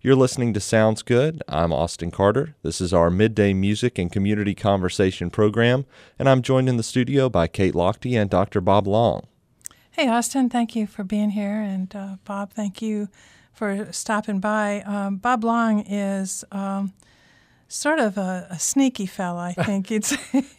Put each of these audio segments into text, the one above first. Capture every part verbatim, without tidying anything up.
You're listening to Sounds Good. I'm Austin Carter. This is our midday music and community conversation program, and I'm joined in the studio by Kate Lochte and Doctor Bob Long. Hey, Austin, thank you for being here, and uh, Bob, thank you for stopping by. Um, Bob Long is um, sort of a, a sneaky fella, I think. It's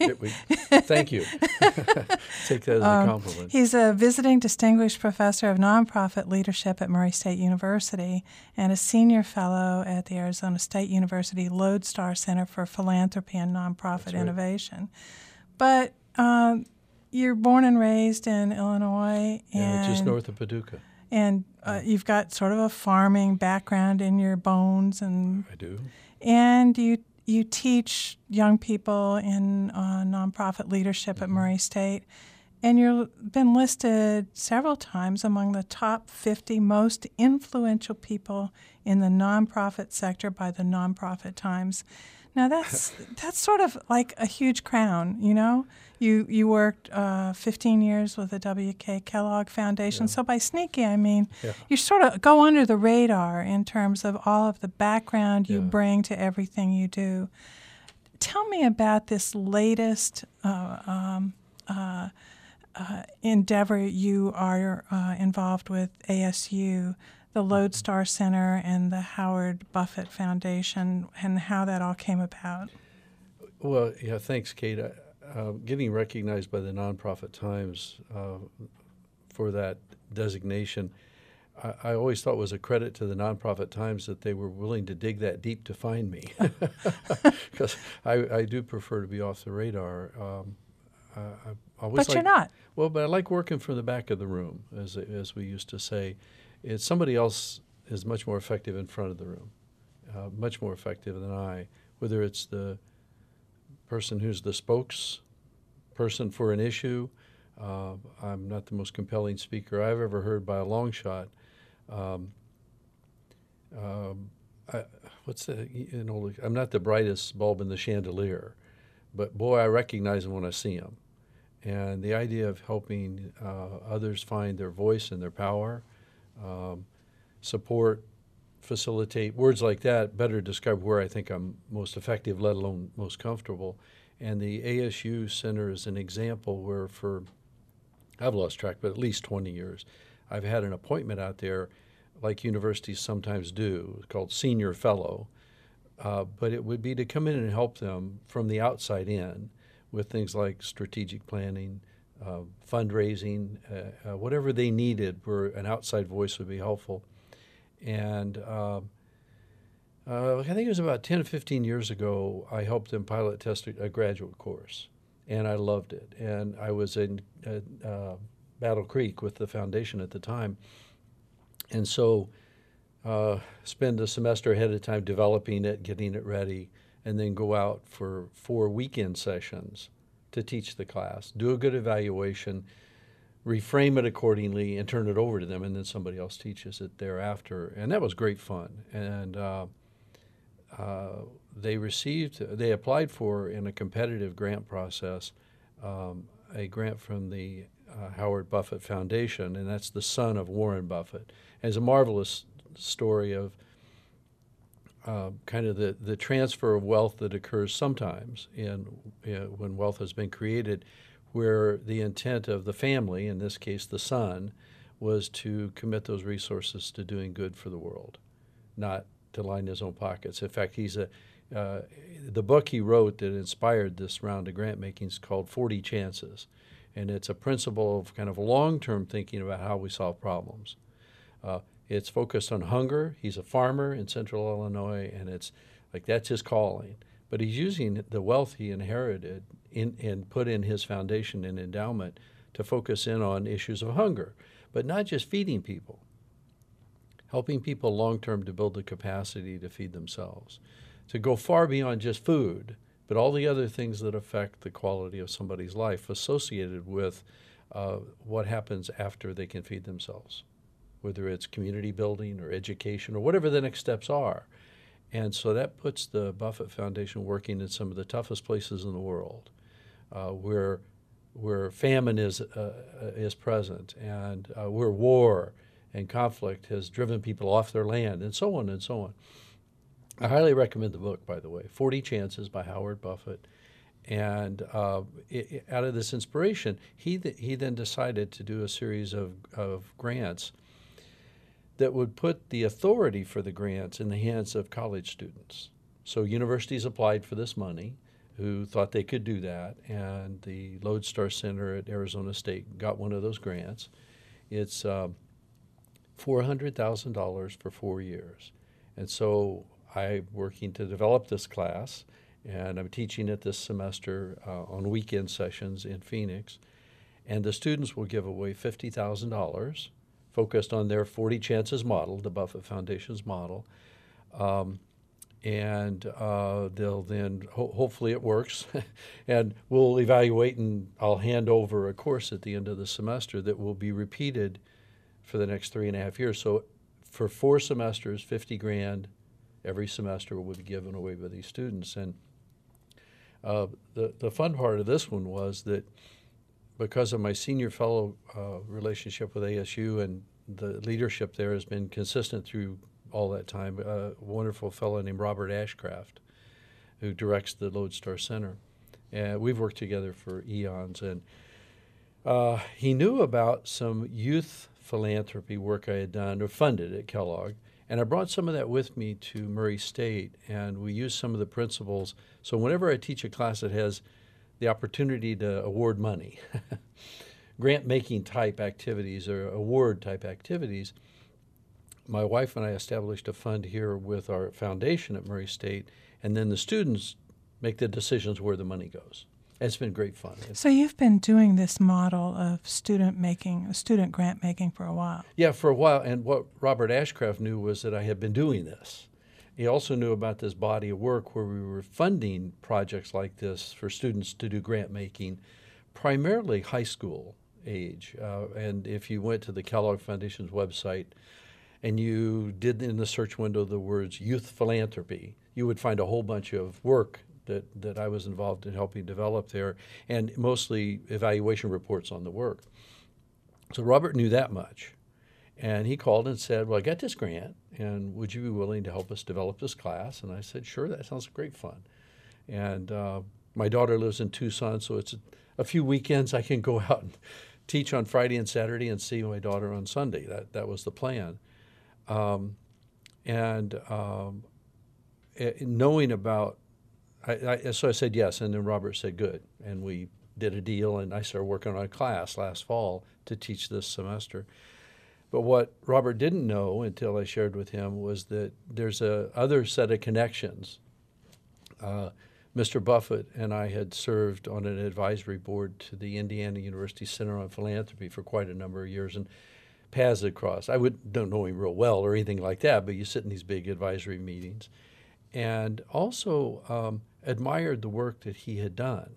Thank you. Take that as a um, compliment. He's a visiting distinguished professor of nonprofit leadership at Murray State University and a senior fellow at the Arizona State University Lodestar Center for Philanthropy and Nonprofit right. Innovation. But um, you're born and raised in Illinois. Yeah, and just north of Paducah. And uh, you've got sort of a farming background in your bones, and I do. And you you teach young people in uh, nonprofit leadership at Murray State, and you've been listed several times among the top fifty most influential people in the nonprofit sector by the Nonprofit Times. Now that's that's sort of like a huge crown, you know. You you worked uh, fifteen years with the W K Kellogg Foundation, Yeah. so by sneaky I mean Yeah. you sort of go under the radar in terms of all of the background you Yeah. bring to everything you do. Tell me about this latest uh, um, uh, uh, endeavor you are uh, involved with A S U, the Lodestar Center and the Howard Buffett Foundation, and how that all came about. Well, yeah, thanks, Kate. Uh, uh, getting recognized by the Nonprofit Times uh, for that designation, I, I always thought was a credit to the Nonprofit Times that they were willing to dig that deep to find me, because I, I do prefer to be off the radar. Um, I, I always But you're like- not. Well, but I like working from the back of the room, as as we used to say. It's somebody else is much more effective in front of the room, uh, much more effective than I. Whether it's the person who's the spokesperson for an issue, uh, I'm not the most compelling speaker I've ever heard by a long shot. Um, um, I, what's the you know? I'm not the brightest bulb in the chandelier, but boy, I recognize him when I see him. And the idea of helping uh, others find their voice and their power, um, support, facilitate, words like that better describe where I think I'm most effective, let alone most comfortable. And the A S U Center is an example where for, I've lost track, but at least twenty years, I've had an appointment out there like universities sometimes do, called senior fellow. Uh, but it would be to come in and help them from the outside in with things like strategic planning, uh, fundraising, uh, uh, whatever they needed where an outside voice would be helpful. And uh, uh, I think it was about ten or fifteen years ago, I helped them pilot test a, a graduate course, and I loved it. And I was in uh, uh, Battle Creek with the foundation at the time. And so uh, spend a semester ahead of time developing it, getting it ready, and then go out for four weekend sessions to teach the class, do a good evaluation, reframe it accordingly, and turn it over to them, and then somebody else teaches it thereafter. And that was great fun. And uh, uh, they received, they applied for, in a competitive grant process, um, a grant from the uh, Howard Buffett Foundation, and that's the son of Warren Buffett. And it's a marvelous story of Uh, kind of the, the transfer of wealth that occurs sometimes in, uh, when wealth has been created, where the intent of the family, in this case the son, was to commit those resources to doing good for the world, not to line his own pockets. In fact, he's a uh, the book he wrote that inspired this round of grant making is called forty chances, and it's a principle of kind of long-term thinking about how we solve problems. Uh, It's focused on hunger. He's a farmer in central Illinois, and it's like that's his calling. But he's using the wealth he inherited in, and put in his foundation and endowment to focus in on issues of hunger, but not just feeding people, helping people long-term to build the capacity to feed themselves, to go far beyond just food, but all the other things that affect the quality of somebody's life associated with uh, what happens after they can feed themselves, whether it's community building or education or whatever the next steps are. And so that puts the Buffett Foundation working in some of the toughest places in the world, uh, where where famine is uh, is present, and uh, where war and conflict has driven people off their land, and so on and so on. I highly recommend the book, by the way, forty Chances by Howard Buffett. And uh, it, it, out of this inspiration, he, th- he then decided to do a series of, of grants that would put the authority for the grants in the hands of college students. So universities applied for this money, who thought they could do that, and the Lodestar Center at Arizona State got one of those grants. It's uh, four hundred thousand dollars for four years. And so I'm working to develop this class, and I'm teaching it this semester uh, on weekend sessions in Phoenix. And the students will give away fifty thousand dollars, focused on their forty Chances model, the Buffett Foundation's model. Um, and uh, they'll then, ho- hopefully it works, and we'll evaluate, and I'll hand over a course at the end of the semester that will be repeated for the next three and a half years. So for four semesters, fifty grand every semester will be given away by these students. And uh, the, the fun part of this one was that because of my senior fellow uh, relationship with A S U, and the leadership there has been consistent through all that time, a wonderful fellow named Robert Ashcraft, who directs the Lodestar Center. And we've worked together for eons. And uh, he knew about some youth philanthropy work I had done or funded at Kellogg. And I brought some of that with me to Murray State, and we used some of the principles. So whenever I teach a class that has the opportunity to award money, grant-making type activities or award-type activities, my wife and I established a fund here with our foundation at Murray State, and then the students make the decisions where the money goes. And it's been great fun. So you've been doing this model of student making, student grant making for a while. Yeah, for a while. And what Robert Ashcraft knew was that I had been doing this. He also knew about this body of work where we were funding projects like this for students to do grant making, primarily high school age. Uh, and if you went to the Kellogg Foundation's website and you did in the search window the words youth philanthropy, you would find a whole bunch of work that, that I was involved in helping develop there, and mostly evaluation reports on the work. So Robert knew that much. And he called and said, well, I got this grant, and would you be willing to help us develop this class? And I said, sure, that sounds great fun. And uh, my daughter lives in Tucson, so it's a, a few weekends I can go out and teach on Friday and Saturday and see my daughter on Sunday. That, that was the plan. Um, and um, it, knowing about, I, I, so I said yes, and then Robert said good, and we did a deal, and I started working on a class last fall to teach this semester. But what Robert didn't know until I shared with him was that there's a other set of connections. Uh, Mister Buffett and I had served on an advisory board to the Indiana University Center on Philanthropy for quite a number of years, and paths had crossed. I would, don't know him real well or anything like that, but you sit in these big advisory meetings. And also um, admired the work that he had done.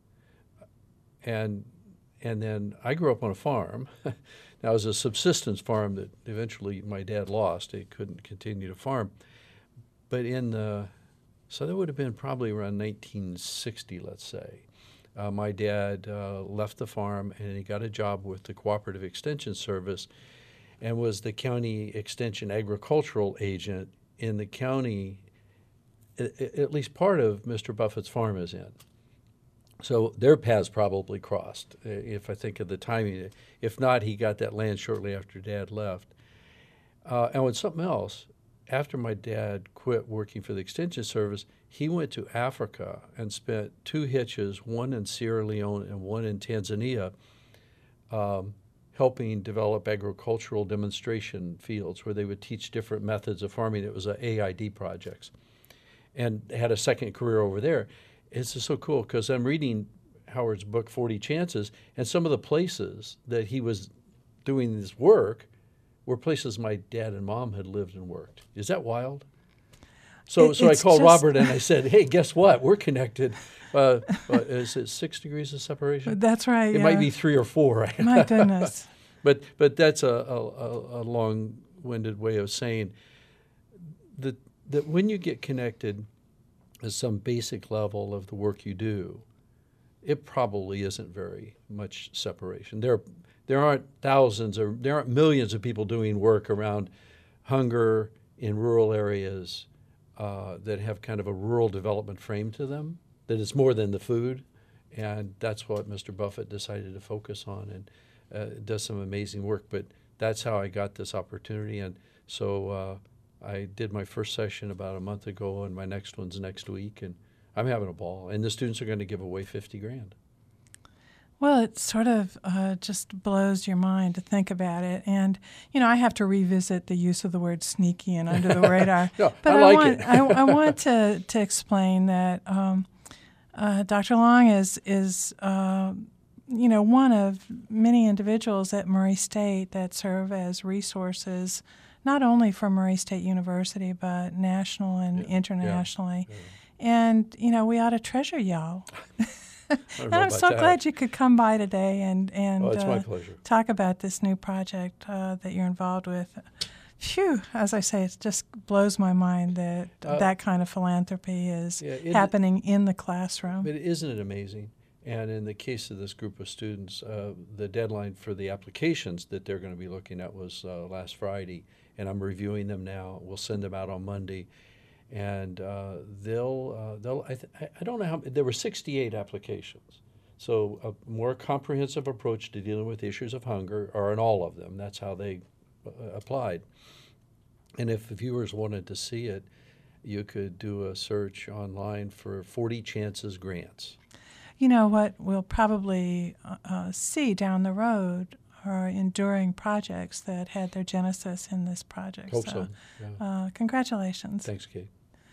And and then I grew up on a farm. Now, it was a subsistence farm that eventually my dad lost. He couldn't continue to farm. But in the, so that would have been probably around nineteen sixty, let's say. Uh, my dad uh, left the farm, and he got a job with the Cooperative Extension Service and was the county extension agricultural agent in the county. At least part of Mister Buffett's farm is in. So their paths probably crossed, if I think of the timing. If not, he got that land shortly after Dad left. Uh, and with something else, after my dad quit working for the Extension Service, he went to Africa and spent two hitches, one in Sierra Leone and one in Tanzania, um, helping develop agricultural demonstration fields where they would teach different methods of farming. It was a A I D projects. And had a second career over there. It's just so cool because I'm reading Howard's book, forty Chances, and some of the places that he was doing this work were places my dad and mom had lived and worked. Is that wild? So It- so I it's called just- Robert and I said, hey, guess what? We're connected. Uh, uh, is it six degrees of separation? That's right. It yeah. might be three or four. My goodness. But but that's a, a, a long-winded way of saying that that when you get connected at some basic level of the work you do, it probably isn't very much separation. There, there aren't thousands or there aren't millions of people doing work around hunger in rural areas uh, that have kind of a rural development frame to them, that it's more than the food. And that's what Mister Buffett decided to focus on, and uh, does some amazing work. But that's how I got this opportunity. And so uh, I did my first session about a month ago, and my next one's next week. And I'm having a ball. And the students are going to give away fifty grand. Well, it sort of uh, just blows your mind to think about it. And, you know, I have to revisit the use of the word sneaky and under the radar. No, but I like want, it. I, I want to, to explain that um, uh, Doctor Long is, is uh, you know, one of many individuals at Murray State that serve as resources, not only for Murray State University, but national and Yeah, internationally. yeah, And, you know, we ought to treasure y'all. I don't And know I'm about so that. glad you could come by today and, and Oh, it's my uh, pleasure. talk about this new project uh, that you're involved with. Phew, as I say, it just blows my mind that Uh, that kind of philanthropy is Yeah, it- happening in the classroom. But isn't it amazing? And in the case of this group of students, uh, the deadline for the applications that they're going to be looking at was uh, last Friday, and I'm reviewing them now. We'll send them out on Monday, and uh, they'll uh, they'll. I, th- I don't know how there were sixty-eight applications, so a more comprehensive approach to dealing with issues of hunger are in all of them. That's how they uh, applied. And if viewers wanted to see it, you could do a search online for forty Chances Grants. You know what we'll probably uh, uh, see down the road are enduring projects that had their genesis in this project. Hope so. Yeah. Uh, congratulations. Thanks, Kate.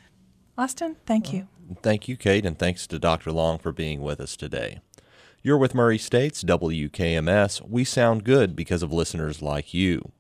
Austin, thank you. Thank you, Kate, and thanks to Doctor Long for being with us today. You're with Murray State's W K M S. We sound good because of listeners like you.